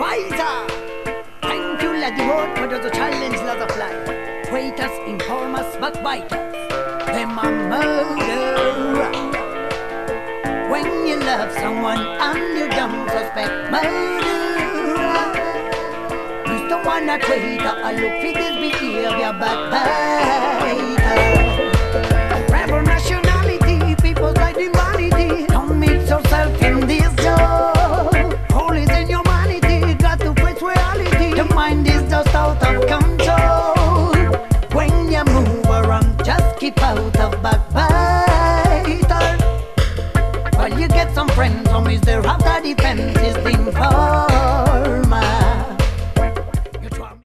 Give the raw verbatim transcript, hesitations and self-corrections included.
wiser. Thank you, let the word for the challenge, lot of life. Traitors, informers, backbiters, them a murderer. When you love someone and you don't suspect murderer, Mister One a traitor, I look for this behavior backbiter. Rebel nationality, people's like humanity. Don't mix yourself in this job. Holy in humanity, got to face reality. The mind is just out of control. When you move around, just keep out